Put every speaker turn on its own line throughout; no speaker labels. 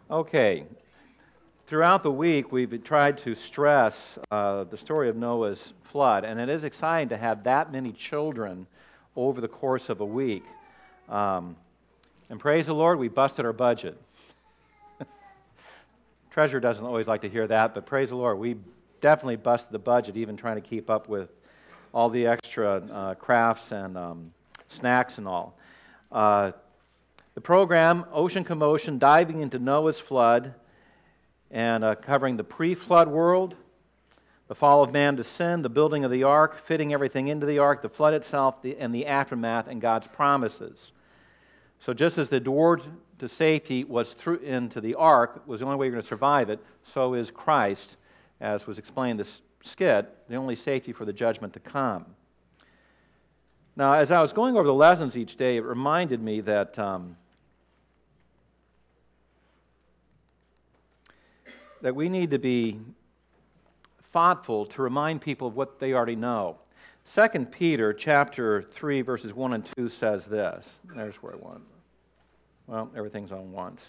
Okay. Throughout the week, we've tried to stress the story of Noah's flood, and it is exciting to have that many children over the course of a week. And praise the Lord, we busted our budget. Treasurer doesn't always like to hear that, but praise the Lord, we definitely busted the budget, even trying to keep up with all the extra crafts and snacks and all. The program, Ocean Commotion, diving into Noah's flood, and covering the pre-flood world, the fall of man to sin, the building of the ark, fitting everything into the ark, the flood itself, and the aftermath and God's promises. So just as the door to safety was through into the ark was the only way you're going to survive it, so is Christ, as was explained in this skit, the only safety for the judgment to come. Now, as I was going over the lessons each day, it reminded me that that we need to be thoughtful to remind people of what they already know. 2 Peter chapter 3, verses 1 and 2 says this. There's where I want. Well, everything's on once.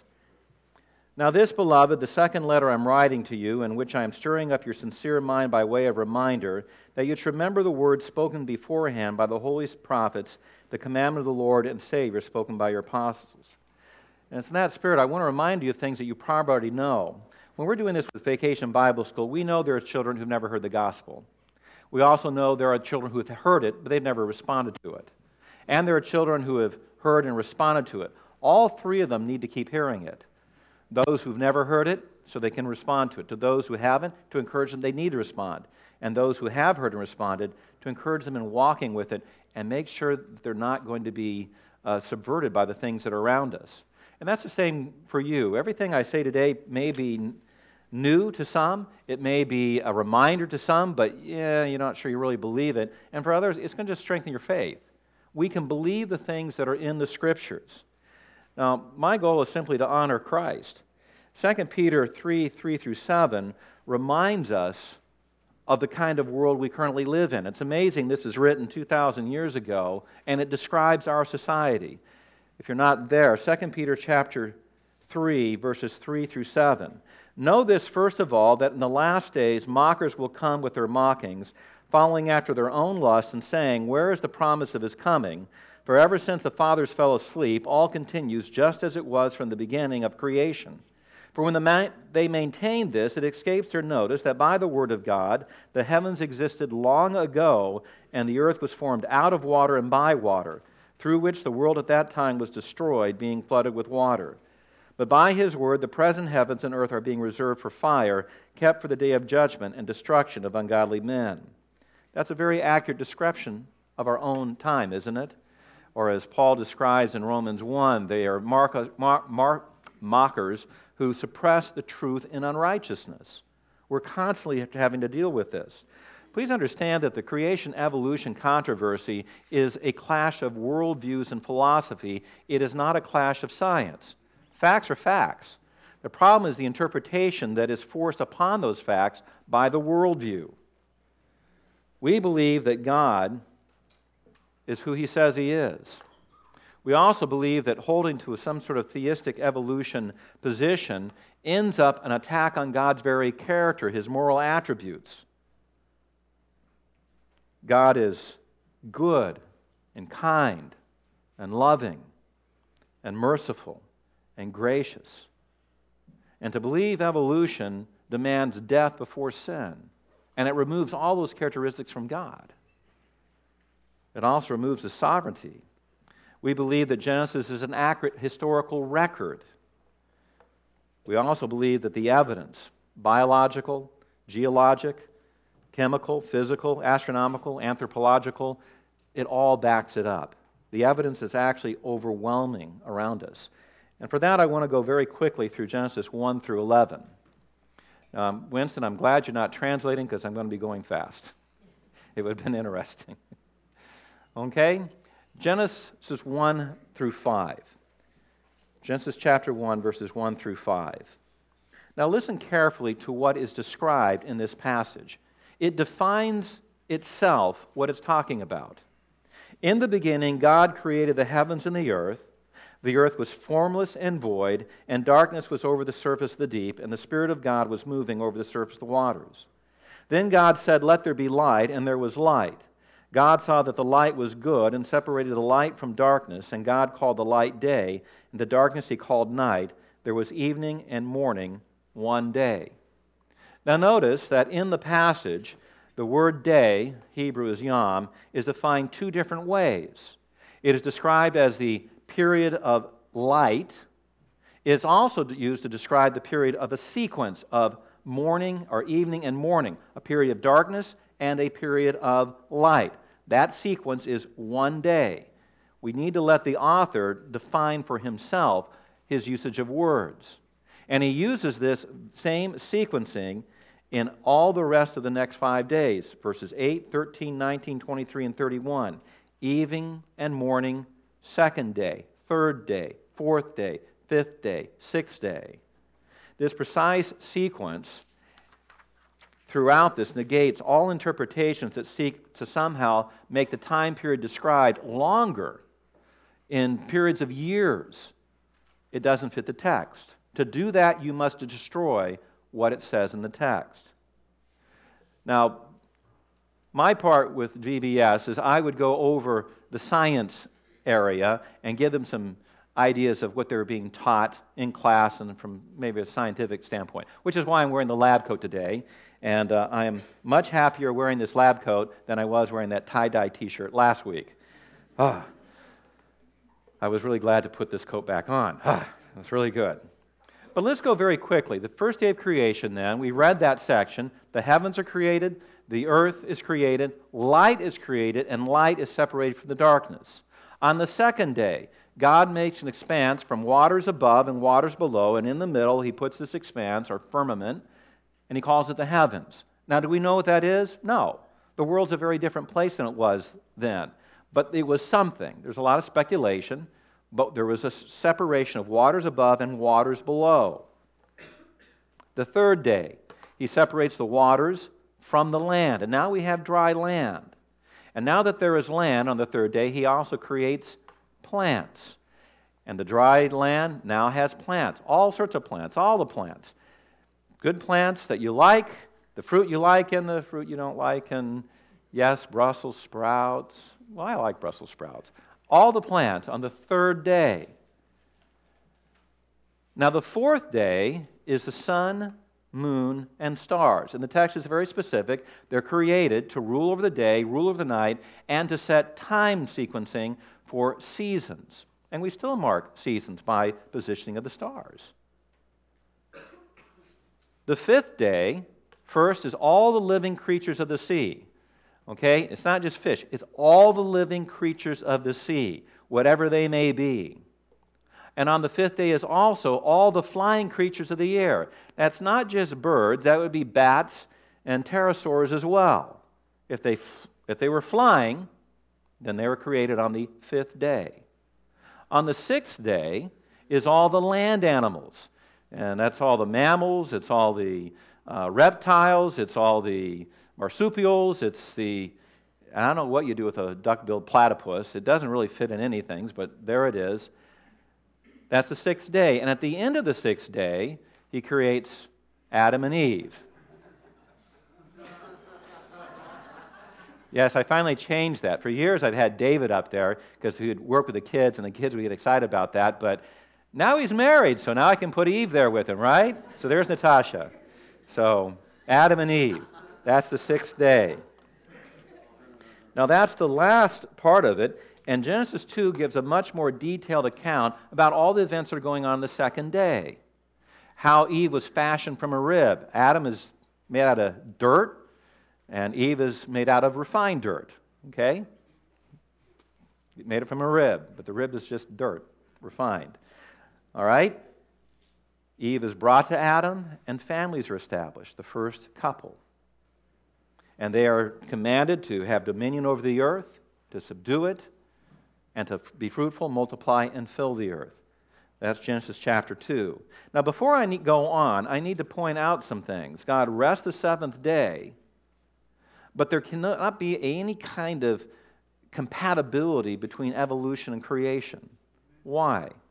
Now this, beloved, the second letter I'm writing to you, in which I am stirring up your sincere mind by way of reminder, that you should remember the words spoken beforehand by the holy prophets, the commandment of the Lord and Savior spoken by your apostles. And it's in that spirit I want to remind you of things that you probably already know. When we're doing this with Vacation Bible School, we know there are children who've never heard the gospel. We also know there are children who have heard it, but they've never responded to it. And there are children who have heard and responded to it. All three of them need to keep hearing it. Those who've never heard it, so they can respond to it. To those who haven't, to encourage them they need to respond. And those who have heard and responded, to encourage them in walking with it and make sure that they're not going to be subverted by the things that are around us. And that's the same for you. Everything I say today may be new to some. It may be a reminder to some, but you're not sure you really believe it. And for others, it's going to just strengthen your faith. We can believe the things that are in the Scriptures. Now, my goal is simply to honor Christ. 2 Peter 3 through 7 reminds us of the kind of world we currently live in. It's amazing this is written 2,000 years ago, and it describes our society. If you're not there, 2 Peter chapter 3, verses 3 through 7. Know this, first of all, that in the last days mockers will come with their mockings, following after their own lusts and saying, where is the promise of his coming? For ever since the fathers fell asleep, all continues just as it was from the beginning of creation. For when they maintain this, it escapes their notice that by the word of God the heavens existed long ago, and the earth was formed out of water and by water, through which the world at that time was destroyed, being flooded with water. But by his word the present heavens and earth are being reserved for fire, kept for the day of judgment and destruction of ungodly men. That's a very accurate description of our own time, isn't it? Or as Paul describes in Romans 1, they are mockers who suppress the truth in unrighteousness. We're constantly having to deal with this. Please understand that the creation-evolution controversy is a clash of worldviews and philosophy. It is not a clash of science. Facts are facts. The problem is the interpretation that is forced upon those facts by the worldview. We believe that God is who He says He is. We also believe that holding to some sort of theistic evolution position ends up an attack on God's very character, His moral attributes. God is good and kind and loving and merciful and gracious. And to believe evolution demands death before sin. And it removes all those characteristics from God. It also removes His sovereignty. We believe that Genesis is an accurate historical record. We also believe that the evidence, biological, geologic, chemical, physical, astronomical, anthropological, it all backs it up. The evidence is actually overwhelming around us. And for that, I want to go very quickly through Genesis 1 through 11. Winston, I'm glad you're not translating because I'm going to be going fast. It would have been interesting. Okay? Genesis 1 through 5. Genesis chapter 1, verses 1 through 5. Now listen carefully to what is described in this passage. It defines itself what it's talking about. In the beginning, God created the heavens and the earth. The earth was formless and void, and darkness was over the surface of the deep, and the Spirit of God was moving over the surface of the waters. Then God said, "Let there be light," and there was light. God saw that the light was good, and separated the light from darkness, and God called the light day, and the darkness He called night. There was evening and morning one day. Now notice that in the passage, the word day, Hebrew is yom, is defined two different ways. It is described as the period of light. It is also used to describe the period of a sequence of morning or evening and morning, a period of darkness and a period of light. That sequence is one day. We need to let the author define for himself his usage of words. And he uses this same sequencing in all the rest of the next 5 days, verses 8, 13, 19, 23, and 31. Evening and morning, second day, third day, fourth day, fifth day, sixth day. This precise sequence throughout this negates all interpretations that seek to somehow make the time period described longer in periods of years. It doesn't fit the text. To do that, you must destroy what it says in the text. Now, my part with VBS is I would go over the science area and give them some ideas of what they're being taught in class and from maybe a scientific standpoint, which is why I'm wearing the lab coat today. And I am much happier wearing this lab coat than I was wearing that tie-dye T-shirt last week. I was really glad to put this coat back on. That's really good. But let's go very quickly. The first day of creation then, we read that section. The heavens are created, the earth is created, light is created, and light is separated from the darkness. On the second day, God makes an expanse from waters above and waters below, and in the middle He puts this expanse, or firmament, and He calls it the heavens. Now, do we know what that is? No. The world's a very different place than it was then. But it was something. There's a lot of speculation, but there was a separation of waters above and waters below. The third day, He separates the waters from the land, and now we have dry land. And now that there is land on the third day, He also creates plants. And the dry land now has plants, all sorts of plants, all the plants. Good plants that you like, the fruit you like and the fruit you don't like, and yes, Brussels sprouts. Well, I like Brussels sprouts. All the plants on the third day. Now the fourth day is the sun, moon, and stars. And the text is very specific. They're created to rule over the day, rule over the night, and to set time sequencing for seasons. And we still mark seasons by positioning of the stars. The fifth day, first, is all the living creatures of the sea. Okay? It's not just fish. It's all the living creatures of the sea, whatever they may be. And on the fifth day is also all the flying creatures of the air. That's not just birds. That would be bats and pterosaurs as well. If they were flying, then they were created on the fifth day. On the sixth day is all the land animals. And that's all the mammals, it's all the reptiles, it's all the marsupials, it's the, I don't know what you do with a duck-billed platypus. It doesn't really fit in anything, but there it is. That's the sixth day. And at the end of the sixth day, He creates Adam and Eve. Yes, I finally changed that. For years I've had David up there because he would work with the kids and the kids would get excited about that. But now he's married, so now I can put Eve there with him, right? So there's Natasha. So Adam and Eve. That's the sixth day. Now that's the last part of it. And Genesis 2 gives a much more detailed account about all the events that are going on the second day. How Eve was fashioned from a rib. Adam is made out of dirt, and Eve is made out of refined dirt. Okay? He made it from a rib, but the rib is just dirt, refined. All right? Eve is brought to Adam, and families are established, the first couple. And they are commanded to have dominion over the earth, to subdue it, and to be fruitful, multiply, and fill the earth. That's Genesis chapter 2. Now, before I go on, I need to point out some things. God rests the seventh day, but there cannot be any kind of compatibility between evolution and creation. Why?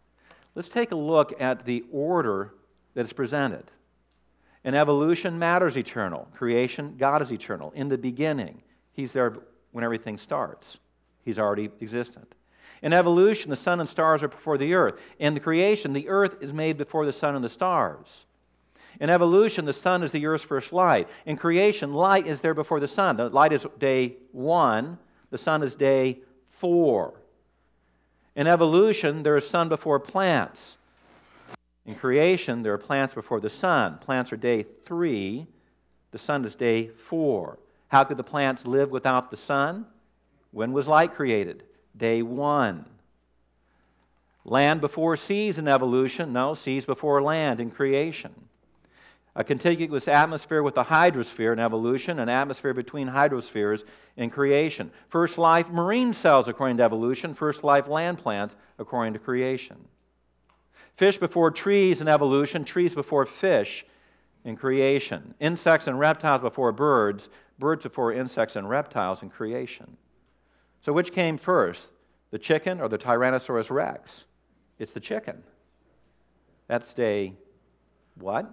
Let's take a look at the order that is presented. In evolution, matter is eternal. Creation, God is eternal. In the beginning, He's there when everything starts. He's already existent. In evolution, the sun and stars are before the earth. In the creation, the earth is made before the sun and the stars. In evolution, the sun is the earth's first light. In creation, light is there before the sun. The light is day 1. The sun is day 4. In evolution, there is sun before plants. In creation, there are plants before the sun. Plants are day 3. The sun is day 4. How could the plants live without the sun? When was light created? Day 1. Land before seas in evolution? No, seas before land in creation. A contiguous atmosphere with a hydrosphere in evolution, an atmosphere between hydrospheres in creation. First life, marine cells according to evolution. First life, land plants according to creation. Fish before trees in evolution, trees before fish in creation. Insects and reptiles before birds, birds before insects and reptiles in creation. So which came first, the chicken or the Tyrannosaurus rex? It's the chicken. That's day what?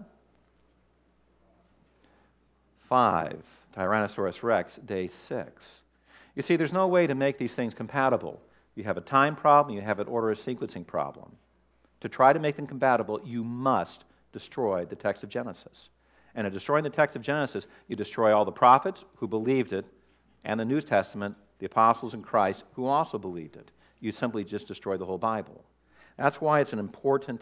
5. Tyrannosaurus rex, day 6. You see, there's no way to make these things compatible. You have a time problem, you have an order of sequencing problem. To try to make them compatible, you must destroy the text of Genesis. And in destroying the text of Genesis, you destroy all the prophets who believed it, and the New Testament, the apostles and Christ, who also believed it. You simply just destroy the whole Bible. That's why it's an important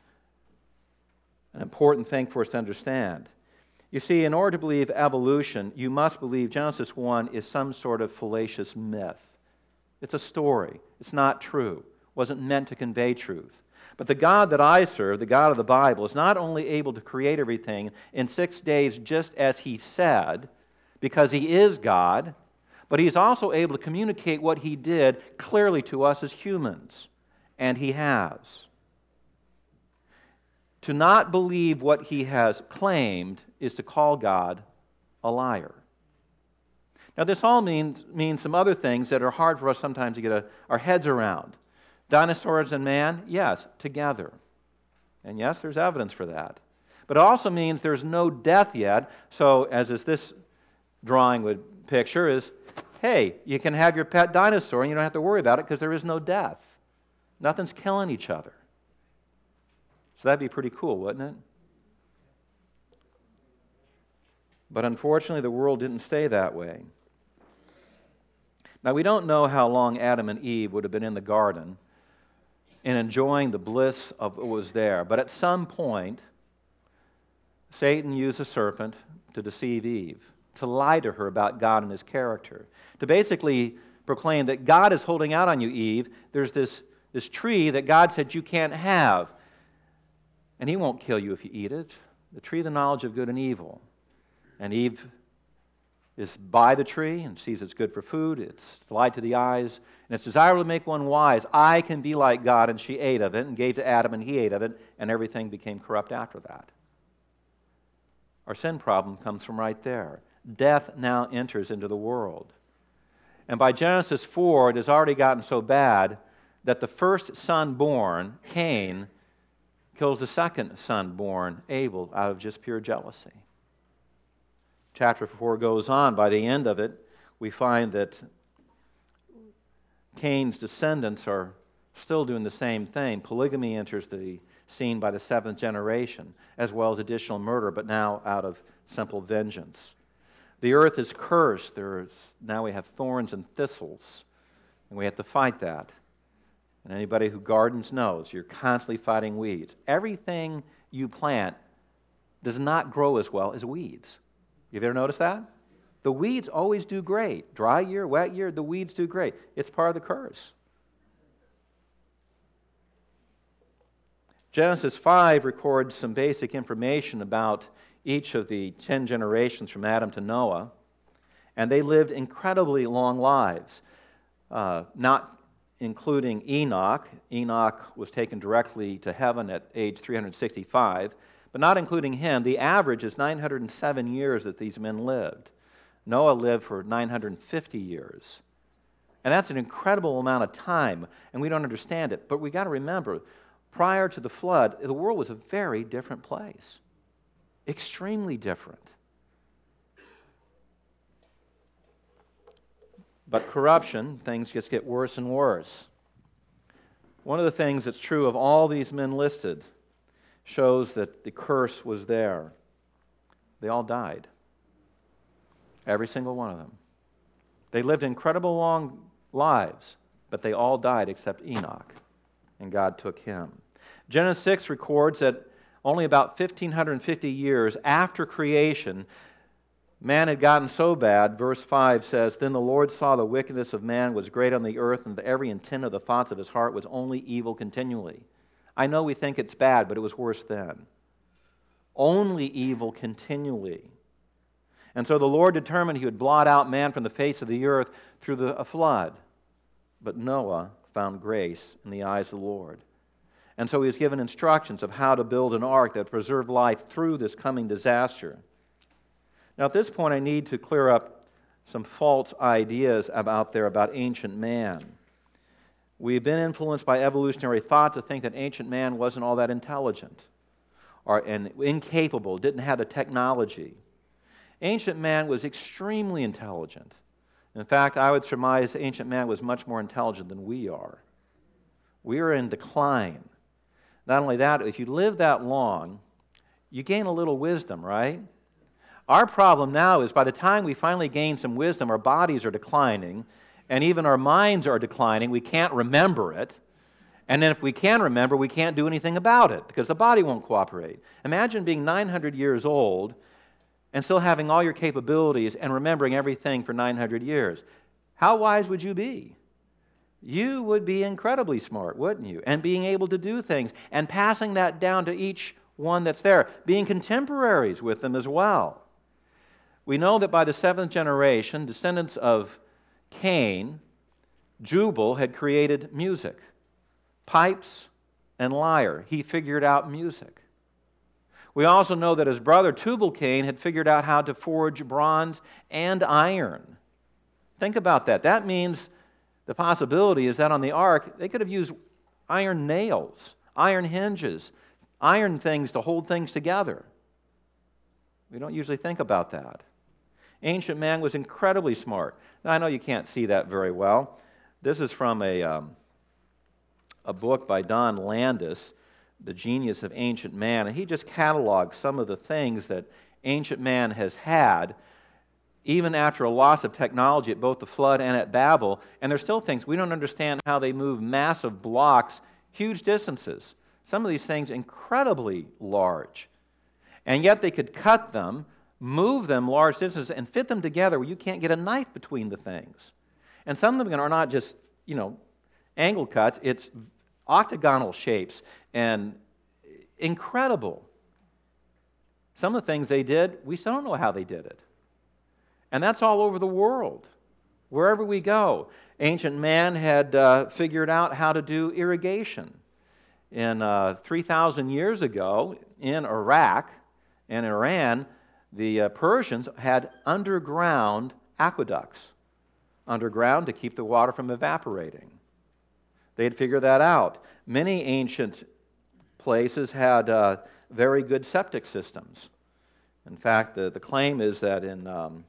thing for us to understand. You see, in order to believe evolution, you must believe Genesis 1 is some sort of fallacious myth. It's a story. It's not true. It wasn't meant to convey truth. But the God that I serve, the God of the Bible, is not only able to create everything in 6 days just as He said, because He is God, but He's also able to communicate what He did clearly to us as humans. And He has. To not believe what He has claimed is to call God a liar. Now, this all means some other things that are hard for us sometimes to get our heads around. Dinosaurs and man, yes, together. And yes, there's evidence for that. But it also means there's no death yet. So, as is this drawing would picture, is, hey, you can have your pet dinosaur and you don't have to worry about it because there is no death. Nothing's killing each other. So that'd be pretty cool, wouldn't it? But unfortunately, the world didn't stay that way. Now, we don't know how long Adam and Eve would have been in the garden and enjoying the bliss of what was there. But at some point, Satan used a serpent to deceive Eve, to lie to her about God and His character, to basically proclaim that God is holding out on you, Eve. There's this tree that God said you can't have, and He won't kill you if you eat it. The tree of the knowledge of good and evil. And Eve is by the tree and sees it's good for food, it's delight to the eyes, and it's desirable to make one wise. I can be like God, and she ate of it and gave to Adam, and he ate of it, and everything became corrupt after that. Our sin problem comes from right there. Death now enters into the world. And by Genesis 4, it has already gotten so bad that the first son born, Cain, kills the second son born, Abel, out of just pure jealousy. Chapter 4 goes on. By the end of it, we find that Cain's descendants are still doing the same thing. Polygamy enters the scene by the 7th generation, as well as additional murder, but now out of simple vengeance. The earth is cursed. Now we have thorns and thistles, and we have to fight that. And anybody who gardens knows you're constantly fighting weeds. Everything you plant does not grow as well as weeds. You've ever noticed that? The weeds always do great. Dry year, wet year, the weeds do great. It's part of the curse. Genesis 5 records some basic information about each of the 10 generations from Adam to Noah, and they lived incredibly long lives, not including Enoch. Enoch was taken directly to heaven at age 365. But not including him, the average is 907 years that these men lived. Noah lived for 950 years. And that's an incredible amount of time, and we don't understand it. But we got to remember, prior to the flood, the world was a very different place. Extremely different. But corruption, things just get worse and worse. One of the things that's true of all these men listed shows that the curse was there. They all died. Every single one of them. They lived incredible long lives, but they all died except Enoch, and God took him. Genesis 6 records that only about 1,550 years after creation, man had gotten so bad. Verse 5 says, "Then the Lord saw the wickedness of man was great on the earth, and that every intent of the thoughts of his heart was only evil continually." I know we think it's bad, but it was worse then. Only evil continually. And so the Lord determined He would blot out man from the face of the earth through a flood. But Noah found grace in the eyes of the Lord. And so he was given instructions of how to build an ark that preserved life through this coming disaster. Now at this point I need to clear up some false ideas about ancient man. We've been influenced by evolutionary thought to think that ancient man wasn't all that intelligent and incapable, didn't have the technology. Ancient man was extremely intelligent. In fact, I would surmise ancient man was much more intelligent than we are. We are in decline. Not only that, if you live that long, you gain a little wisdom, right? Our problem now is by the time we finally gain some wisdom, our bodies are declining, and even our minds are declining. We can't remember it. And then if we can remember, we can't do anything about it because the body won't cooperate. Imagine being 900 years old and still having all your capabilities and remembering everything for 900 years. How wise would you be? You would be incredibly smart, wouldn't you? And being able to do things and passing that down to each one that's there, being contemporaries with them as well. We know that by the 7th generation, descendants of Cain, Jubal had created music, pipes and lyre. He figured out music. We also know that his brother Tubal-Cain had figured out how to forge bronze and iron. Think about that. That means the possibility is that on the ark, they could have used iron nails, iron hinges, iron things to hold things together. We don't usually think about that. Ancient man was incredibly smart. Now, I know you can't see that very well. This is from a book by Don Landis, The Genius of Ancient Man, and he just cataloged some of the things that ancient man has had, even after a loss of technology at both the flood and at Babel, and there's still things we don't understand how they move massive blocks, huge distances. Some of these things incredibly large. And yet they could cut them, move them large distances, and fit them together where you can't get a knife between the things. And some of them are not just, angle cuts. It's octagonal shapes and incredible. Some of the things they did, we still don't know how they did it. And that's all over the world. Wherever we go, ancient man had figured out how to do irrigation. In 3,000 years ago, in Iraq and Iran, the Persians had underground aqueducts, underground to keep the water from evaporating. They had figured that out. Many ancient places had very good septic systems. In fact, the claim is that in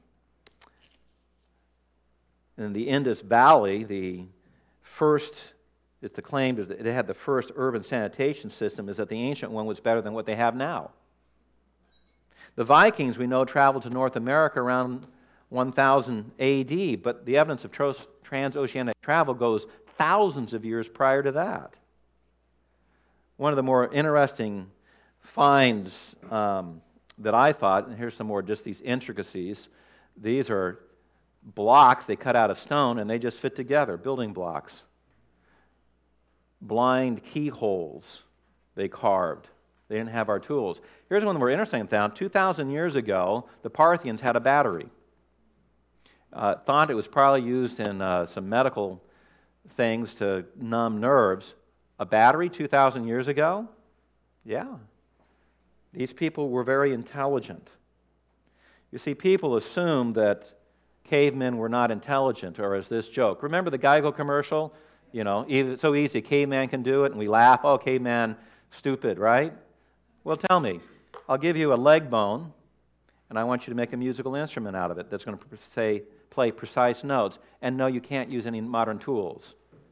the Indus Valley, it's the claim is that it had the first urban sanitation system, is that the ancient one was better than what they have now. The Vikings, we know, traveled to North America around 1000 A.D., but the evidence of transoceanic travel goes thousands of years prior to that. One of the more interesting finds that I thought, and here's some more just these intricacies. These are blocks they cut out of stone, and they just fit together, building blocks. Blind keyholes they carved. They didn't have our tools. Here's one of the more interesting found. 2,000 years ago, the Parthians had a battery. Thought it was probably used in some medical things to numb nerves. A battery 2,000 years ago? Yeah. These people were very intelligent. You see, people assume that cavemen were not intelligent, or as this joke. Remember the Geico commercial? It's so easy. A caveman can do it, and we laugh. Oh, caveman, stupid, right? Well, tell me. I'll give you a leg bone, and I want you to make a musical instrument out of it that's going to play precise notes. And no, you can't use any modern tools.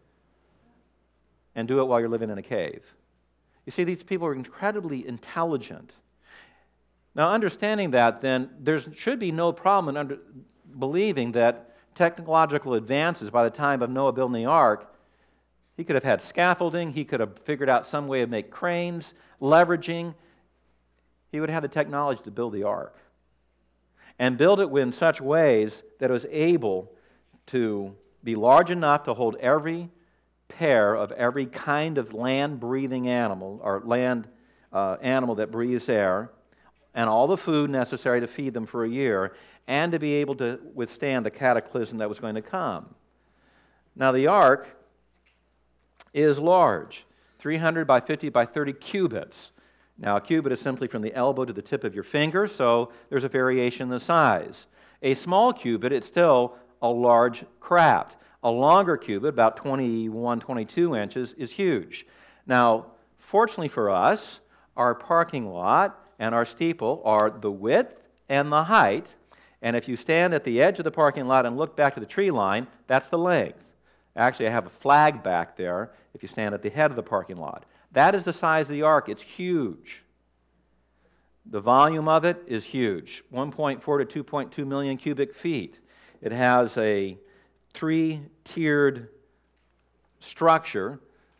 And do it while you're living in a cave. You see, these people are incredibly intelligent. Now, understanding that, then, there should be no problem in believing that technological advances by the time of Noah building the ark, he could have had scaffolding, he could have figured out some way to make cranes, leveraging. He would have the technology to build the ark. And build it in such ways that it was able to be large enough to hold every pair of every kind of land-breathing animal, or land animal that breathes air, and all the food necessary to feed them for a year, and to be able to withstand the cataclysm that was going to come. Now, the ark is large, 300 by 50 by 30 cubits. Now, a cubit is simply from the elbow to the tip of your finger, so there's a variation in the size. A small cubit, it's still a large craft. A longer cubit, about 21, 22 inches, is huge. Now, fortunately for us, our parking lot and our steeple are the width and the height. And if you stand at the edge of the parking lot and look back to the tree line, that's the length. Actually, I have a flag back there if you stand at the head of the parking lot. That is the size of the ark. It's huge. The volume of it is huge, 1.4 to 2.2 million cubic feet. It has a three-tiered structure,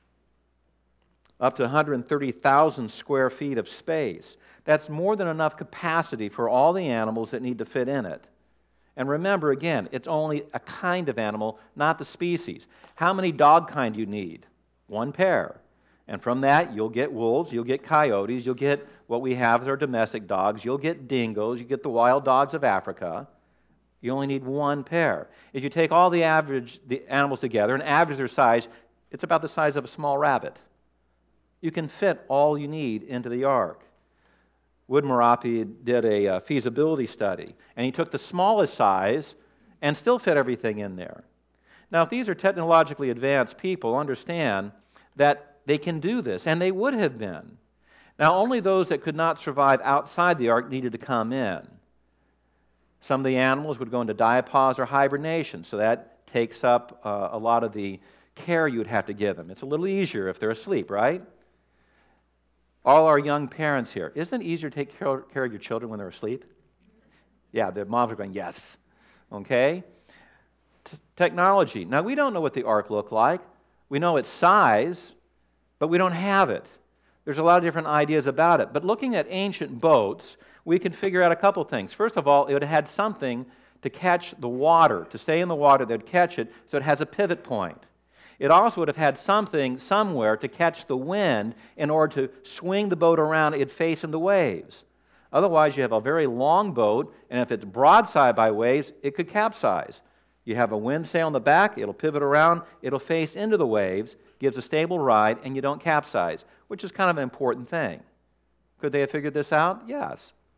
up to 130,000 square feet of space. That's more than enough capacity for all the animals that need to fit in it. And remember, again, it's only a kind of animal, not the species. How many dog kind do you need? One pair. And from that, you'll get wolves, you'll get coyotes, you'll get what we have as our domestic dogs, you'll get dingoes, you get the wild dogs of Africa. You only need one pair. If you take all the animals together and average their size, it's about the size of a small rabbit. You can fit all you need into the ark. Wood Merapi did a feasibility study, and he took the smallest size and still fit everything in there. Now, if these are technologically advanced people, understand that they can do this, and they would have been. Now, only those that could not survive outside the ark needed to come in. Some of the animals would go into diapause or hibernation, so that takes up a lot of the care you'd have to give them. It's a little easier if they're asleep, right? All our young parents here, isn't it easier to take care of your children when they're asleep? Yeah, the moms are going, yes. Okay? Technology. Now, we don't know what the ark looked like. We know its size, but we don't have it. There's a lot of different ideas about it. But looking at ancient boats, we can figure out a couple things. First of all, it would have had something to catch the water, to stay in the water that would catch it, so it has a pivot point. It also would have had something somewhere to catch the wind in order to swing the boat around it'd face into waves. Otherwise, you have a very long boat, and if it's broadside by waves, it could capsize. You have a wind sail in the back, it'll pivot around, it'll face into the waves, gives a stable ride, and you don't capsize, which is kind of an important thing. Could they have figured this out? Yes.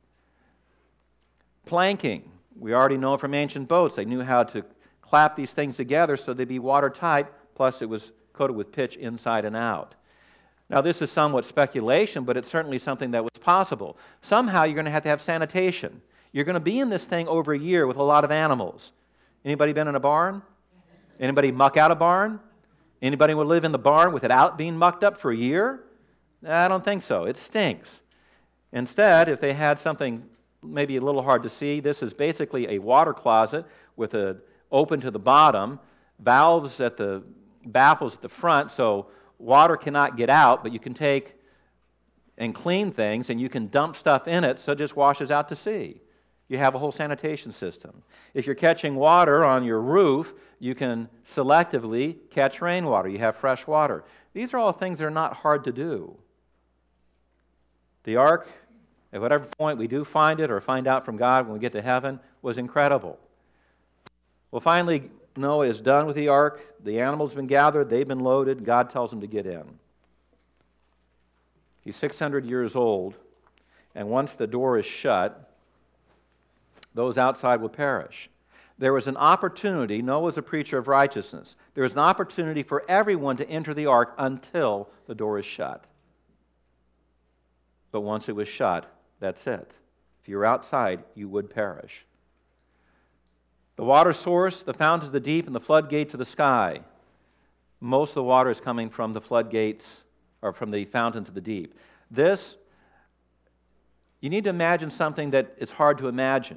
Planking. We already know from ancient boats, they knew how to clap these things together so they'd be watertight, plus it was coated with pitch inside and out. Now, this is somewhat speculation, but it's certainly something that was possible. Somehow you're going to have sanitation. You're going to be in this thing over a year with a lot of animals. Anybody been in a barn? Anybody muck out a barn? Anybody would live in the barn without being mucked up for a year? I don't think so. It stinks. Instead, if they had something maybe a little hard to see, this is basically a water closet with a open to the bottom, valves at the baffles at the front, so water cannot get out, but you can take and clean things, and you can dump stuff in it so it just washes out to sea. You have a whole sanitation system. If you're catching water on your roof, you can selectively catch rainwater. You have fresh water. These are all things that are not hard to do. The ark, at whatever point we do find it or find out from God when we get to heaven, was incredible. Well, finally, Noah is done with the ark. The animals have been gathered. They've been loaded. God tells him to get in. He's 600 years old, and once the door is shut, those outside will perish. there was an opportunity. Noah was a preacher of righteousness. There was an opportunity for everyone to enter the ark until the door is shut. But once it was shut, that's it. If you were outside, you would perish. The water source, the fountains of the deep, and the floodgates of the sky. Most of the water is coming from the floodgates, or from the fountains of the deep. This, you need to imagine something that is hard to imagine.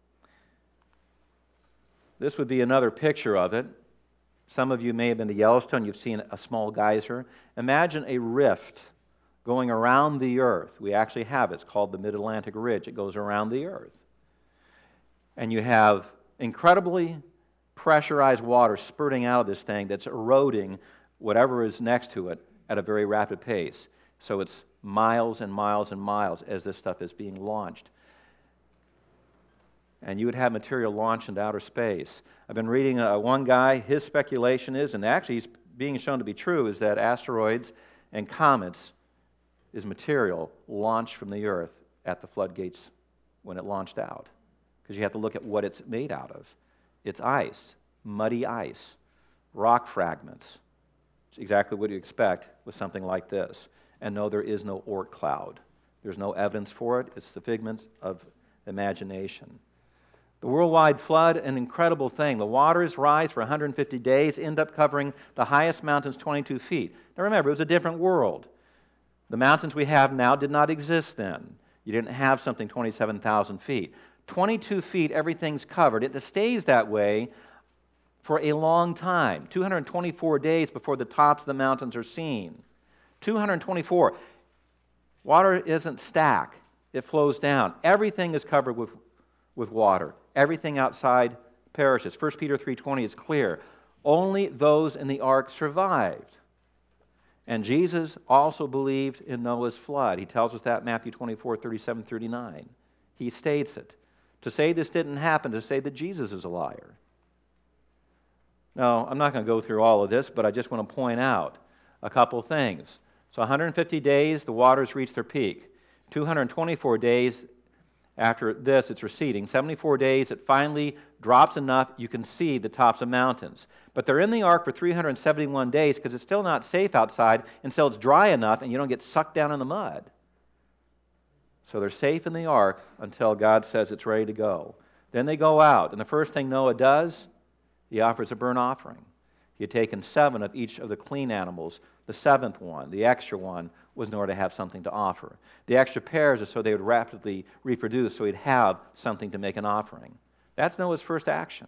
This would be another picture of it. Some of you may have been to Yellowstone. You've seen a small geyser. Imagine a rift going around the earth. We actually have it. It's called the Mid-Atlantic Ridge. It goes around the earth. And you have incredibly pressurized water spurting out of this thing that's eroding whatever is next to it at a very rapid pace. So it's miles and miles and miles as this stuff is being launched. And you would have material launched into outer space. I've been reading one guy, his speculation is, and actually he's being shown to be true, is that asteroids and comets is material launched from the earth at the floodgates when it launched out. Because you have to look at what it's made out of. It's ice, muddy ice, rock fragments. It's exactly what you expect with something like this. And no, there is no Oort cloud. There's no evidence for it. It's the figment of imagination. The worldwide flood, an incredible thing. The waters rise for 150 days, end up covering the highest mountains 22 feet. Now remember, it was a different world. The mountains we have now did not exist then. You didn't have something 27,000 feet. 22 feet, everything's covered. It stays that way for a long time. 224 days before the tops of the mountains are seen. 224. Water isn't stacked. It flows down. Everything is covered with water. Everything outside perishes. 1 Peter 3:20 is clear. Only those in the ark survived. And Jesus also believed in Noah's flood. He tells us that in Matthew 24:37-39. He states it. To say this didn't happen, to say that Jesus is a liar. Now, I'm not going to go through all of this, but I just want to point out a couple things. So 150 days, the waters reach their peak. 224 days after this, it's receding. 74 days, it finally drops enough you can see the tops of mountains. But they're in the ark for 371 days because it's still not safe outside until it's dry enough and you don't get sucked down in the mud. So they're safe in the ark until God says it's ready to go. Then they go out, and the first thing Noah does, he offers a burnt offering. He had taken 7 of each of the clean animals. The 7th one, the extra one, was in order to have something to offer. The extra pairs are so they would rapidly reproduce, so he'd have something to make an offering. That's Noah's first action.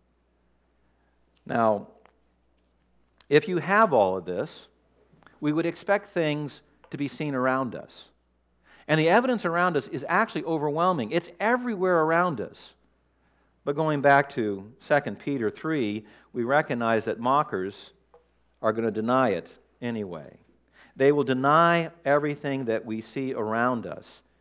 Now, if you have all of this, we would expect things to be seen around us. And the evidence around us is actually overwhelming. It's everywhere around us. But going back to 2 Peter 3, we recognize that mockers are going to deny it anyway. They will deny everything that we see around us.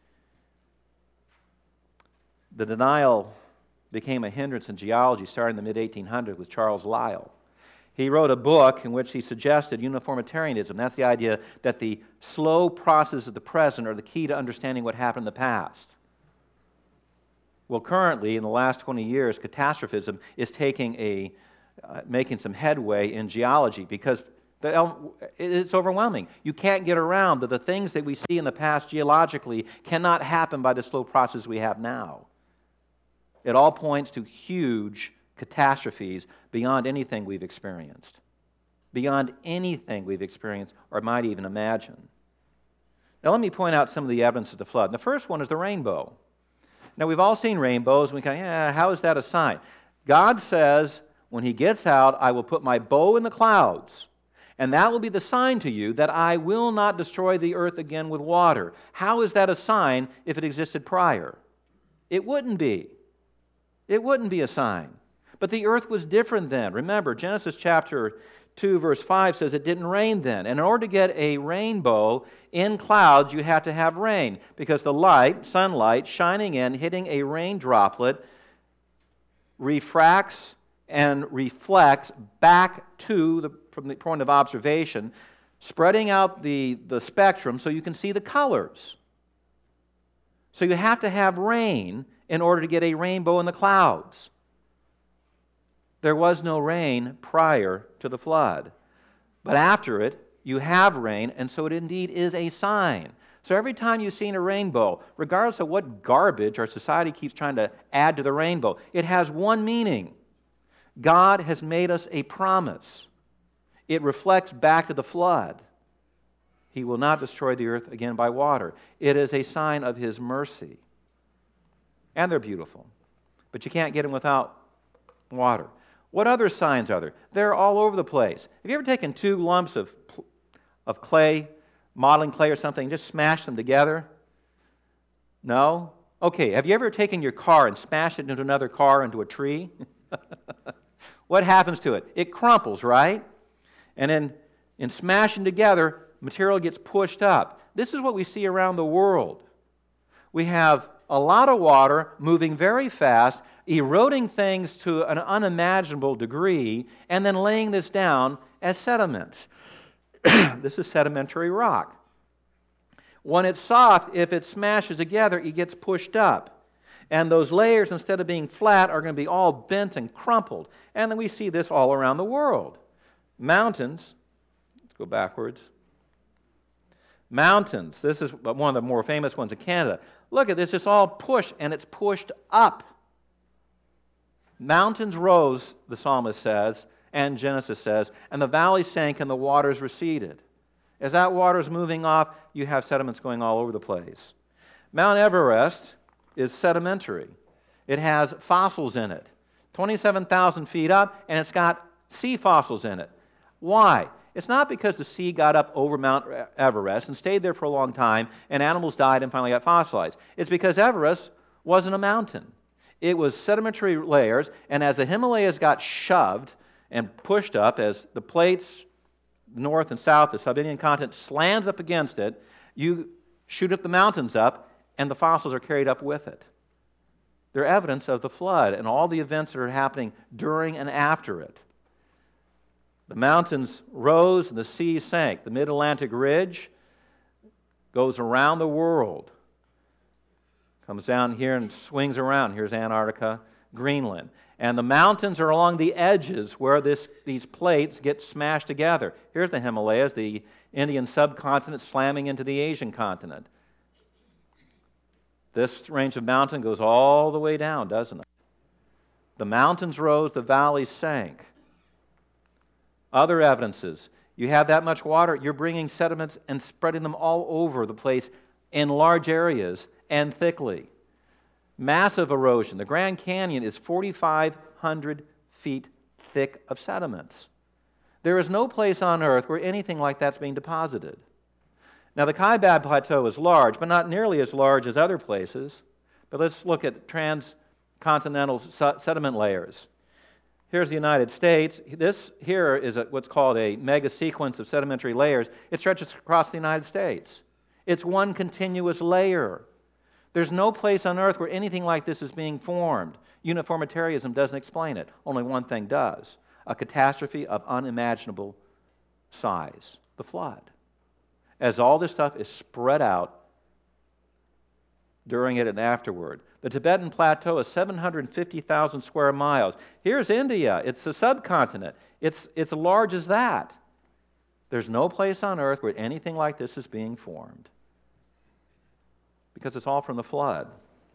The denial became a hindrance in geology starting in the mid-1800s with Charles Lyell. He wrote a book in which he suggested uniformitarianism. That's the idea that the slow processes of the present are the key to understanding what happened in the past. Well, currently, in the last 20 years, catastrophism is making some headway in geology because it's overwhelming. You can't get around that the things that we see in the past geologically cannot happen by the slow process we have now. It all points to huge catastrophes beyond anything we've experienced. Beyond anything we've experienced or might even imagine. Now let me point out some of the evidence of the flood. The first one is the rainbow. Now we've all seen rainbows and we go, how is that a sign? God says, when He gets out, I will put my bow in the clouds, and that will be the sign to you that I will not destroy the earth again with water. How is that a sign if it existed prior? It wouldn't be. It wouldn't be a sign. But the earth was different then. Remember, Genesis chapter 2, verse 5 says it didn't rain then. And in order to get a rainbow in clouds, you have to have rain. Because the light, sunlight, shining in, hitting a rain droplet, refracts and reflects back from the point of observation, spreading out the spectrum so you can see the colors. So you have to have rain in order to get a rainbow in the clouds. There was no rain prior to the flood. But after it, you have rain, and so it indeed is a sign. So every time you've seen a rainbow, regardless of what garbage our society keeps trying to add to the rainbow, it has one meaning. God has made us a promise. It reflects back to the flood. He will not destroy the earth again by water. It is a sign of His mercy. And they're beautiful. But you can't get them without water. What other signs are there? They're all over the place. Have you ever taken two lumps of clay, modeling clay or something, and just smashed them together? No? Okay, have you ever taken your car and smashed it into another car, into a tree? What happens to it? It crumples, right? And then in smashing together, material gets pushed up. This is what we see around the world. We have a lot of water moving very fast, eroding things to an unimaginable degree, and then laying this down as sediment. This is sedimentary rock. When it's soft, if it smashes together, it gets pushed up. And those layers, instead of being flat, are going to be all bent and crumpled. And then we see this all around the world. Mountains, let's go backwards. Mountains, this is one of the more famous ones in Canada. Look at this, it's all pushed, and it's pushed up. Mountains rose, the psalmist says, and Genesis says, and the valley sank and the waters receded. As that water is moving off, you have sediments going all over the place. Mount Everest is sedimentary. It has fossils in it. 27,000 feet up, and it's got sea fossils in it. Why? It's not because the sea got up over Mount Everest and stayed there for a long time, and animals died and finally got fossilized. It's because Everest wasn't a mountain. It was sedimentary layers, and as the Himalayas got shoved and pushed up, as the plates, north and south, the Siberian continent slams up against it, you shoot up the mountains up, and the fossils are carried up with it. They're evidence of the flood and all the events that are happening during and after it. The mountains rose and the sea sank. The Mid-Atlantic Ridge goes around the world. Comes down here and swings around. Here's Antarctica, Greenland. And the mountains are along the edges where these plates get smashed together. Here's the Himalayas, the Indian subcontinent slamming into the Asian continent. This range of mountain goes all the way down, doesn't it? The mountains rose, the valleys sank. Other evidences. You have that much water, you're bringing sediments and spreading them all over the place in large areas and thickly. Massive erosion. The Grand Canyon is 4,500 feet thick of sediments. There is no place on earth where anything like that's being deposited. Now, the Kaibab Plateau is large, but not nearly as large as other places. But let's look at transcontinental sediment layers. Here's the United States. This here is what's called a mega sequence of sedimentary layers. It stretches across the United States. It's one continuous layer. There's no place on earth where anything like this is being formed. Uniformitarianism doesn't explain it. Only one thing does. A catastrophe of unimaginable size. The flood. As all this stuff is spread out during it and afterward. The Tibetan Plateau is 750,000 square miles. Here's India. It's a subcontinent. It's as large as that. There's no place on earth where anything like this is being formed. Because it's all from the flood.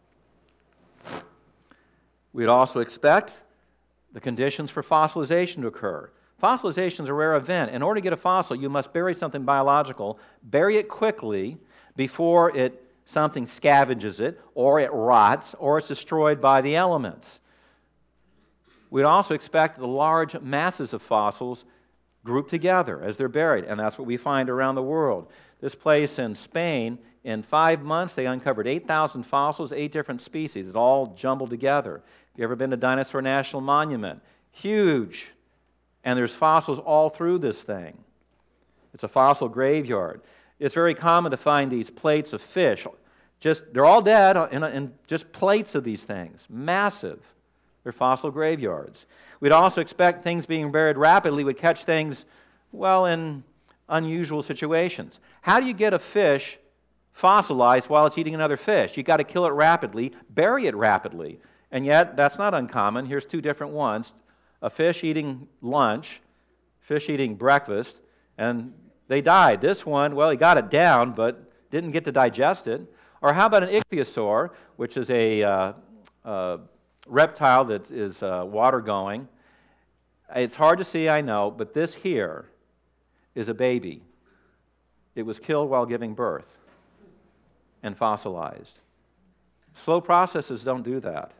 We'd also expect the conditions for fossilization to occur. Fossilization is a rare event. In order to get a fossil, you must bury something biological, bury it quickly before something scavenges it, or it rots, or it's destroyed by the elements. We'd also expect the large masses of fossils grouped together as they're buried, and that's what we find around the world. This place in Spain, in 5 months, they uncovered 8,000 fossils, 8 different species. It's all jumbled together. Have you ever been to Dinosaur National Monument? Huge. And there's fossils all through this thing. It's a fossil graveyard. It's very common to find these plates of fish. They're all dead in just plates of these things. Massive. They're fossil graveyards. We'd also expect things being buried rapidly would catch things, in unusual situations. How do you get a fish fossilized while it's eating another fish? You've got to kill it rapidly, bury it rapidly. And yet, that's not uncommon. Here's 2 different ones. a fish eating lunch, fish eating breakfast, and they died. This one, well, he got it down, but didn't get to digest it. Or how about an ichthyosaur, which is a reptile that is water-going? It's hard to see, I know, but this here is a baby. It was killed while giving birth and fossilized. Slow processes don't do that.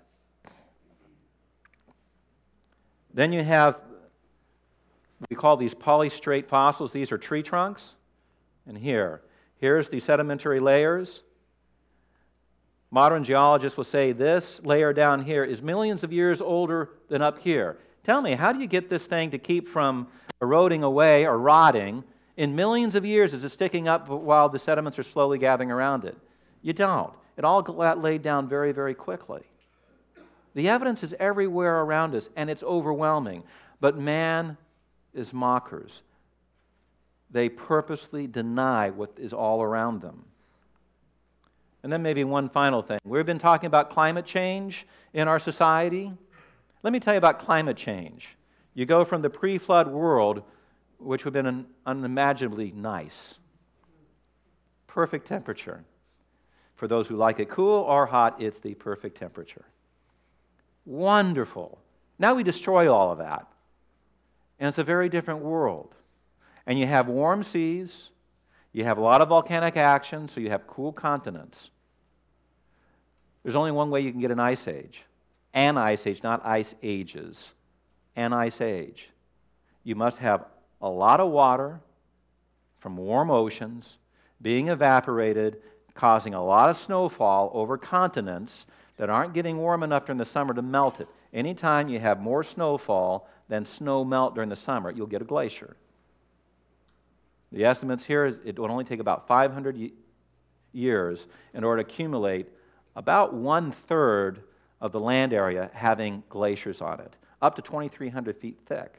Then you have, we call these polystrate fossils. These are tree trunks. And here's the sedimentary layers. Modern geologists will say this layer down here is millions of years older than up here. Tell me, how do you get this thing to keep from eroding away or rotting? In millions of years, is it sticking up while the sediments are slowly gathering around it? You don't. It all got laid down very, very quickly. The evidence is everywhere around us, and it's overwhelming. But man is mockers. They purposely deny what is all around them. And then maybe one final thing. We've been talking about climate change in our society. Let me tell you about climate change. You go from the pre-flood world, which would have been unimaginably nice. Perfect temperature. For those who like it cool or hot, it's the perfect temperature. Wonderful. Now we destroy all of that. And it's a very different world. And you have warm seas, you have a lot of volcanic action, so you have cool continents. There's only one way you can get an ice age. An ice age, not ice ages. An ice age. You must have a lot of water from warm oceans being evaporated, causing a lot of snowfall over continents that aren't getting warm enough during the summer to melt it. Anytime you have more snowfall than snow melt during the summer, you'll get a glacier. The estimates here is it will only take about 500 years in order to accumulate about 1/3 of the land area having glaciers on it, up to 2,300 feet thick.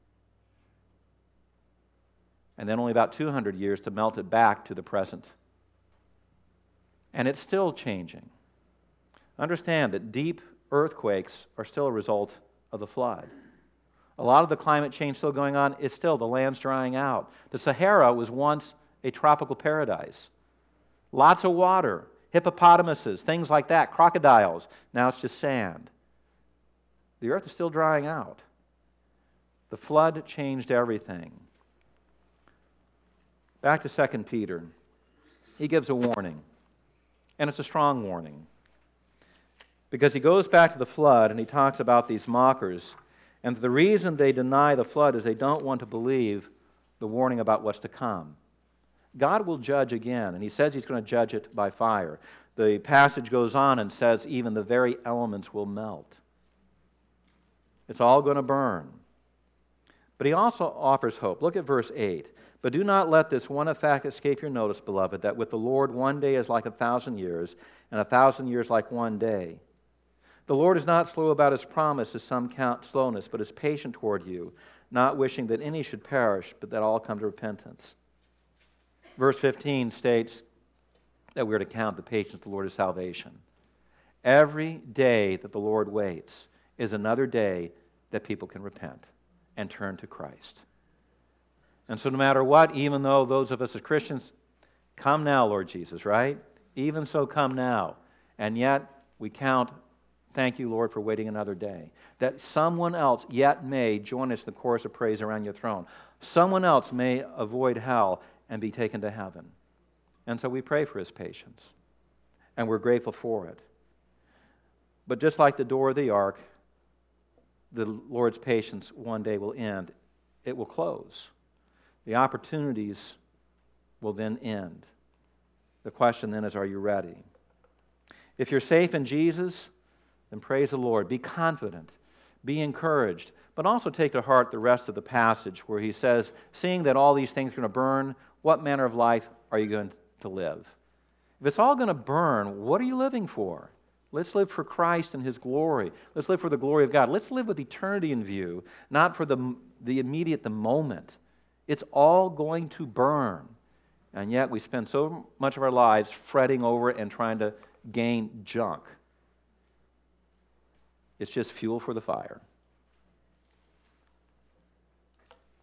And then only about 200 years to melt it back to the present. And it's still changing. Understand that deep earthquakes are still a result of the flood. A lot of the climate change still going on is still the land's drying out. The Sahara was once a tropical paradise. Lots of water, hippopotamuses, things like that, crocodiles. Now it's just sand. The earth is still drying out. The flood changed everything. Back to 2 Peter. He gives a warning. And it's a strong warning. Because he goes back to the flood and he talks about these mockers. And the reason they deny the flood is they don't want to believe the warning about what's to come. God will judge again, and he says he's going to judge it by fire. The passage goes on and says even the very elements will melt. It's all going to burn. But he also offers hope. Look at verse 8. But do not let this one fact escape your notice, beloved, that with the Lord 1 day is like 1,000 years, and 1,000 years like 1 day. The Lord is not slow about his promise, as some count slowness, but is patient toward you, not wishing that any should perish, but that all come to repentance. Verse 15 states that we're to count the patience of the Lord as salvation. Every day that the Lord waits is another day that people can repent and turn to Christ. And so no matter what, even though those of us as Christians, come now, Lord Jesus, right? Even so, come now. And yet, we count, thank you, Lord, for waiting another day. That someone else yet may join us in the chorus of praise around your throne. Someone else may avoid hell and be taken to heaven. And so we pray for his patience. And we're grateful for it. But just like the door of the ark, the Lord's patience one day will end. It will close. The opportunities will then end. The question then is, are you ready? If you're safe in Jesus, then praise the Lord. Be confident. Be encouraged. But also take to heart the rest of the passage where he says, seeing that all these things are going to burn, what manner of life are you going to live? If it's all going to burn, what are you living for? Let's live for Christ and his glory. Let's live for the glory of God. Let's live with eternity in view, not for the immediate, the moment. It's all going to burn. And yet we spend so much of our lives fretting over it and trying to gain junk. It's just fuel for the fire.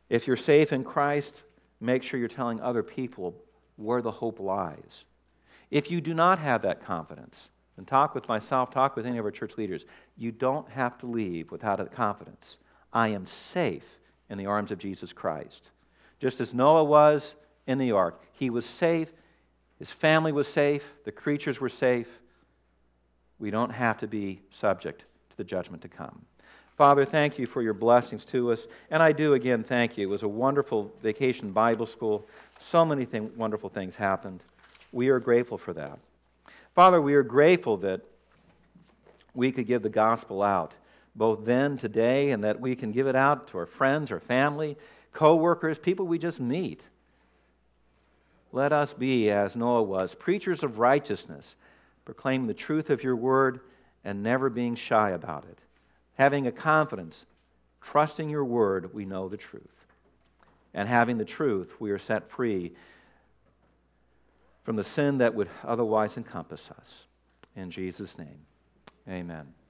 If you're safe in Christ, make sure you're telling other people where the hope lies. If you do not have that confidence, and talk with myself, talk with any of our church leaders, you don't have to leave without a confidence. I am safe in the arms of Jesus Christ. Just as Noah was in the ark, he was safe, his family was safe, the creatures were safe. We don't have to be subject to the judgment to come. Father, thank you for your blessings to us. And I do again thank you. It was a wonderful vacation Bible school. So many wonderful things happened. We are grateful for that. Father, we are grateful that we could give the gospel out, both then, today, and that we can give it out to our friends, our family, co-workers, people we just meet. Let us be, as Noah was, preachers of righteousness, proclaiming the truth of your word and never being shy about it. Having a confidence, trusting your word, we know the truth. And having the truth, we are set free from the sin that would otherwise encompass us. In Jesus' name, amen.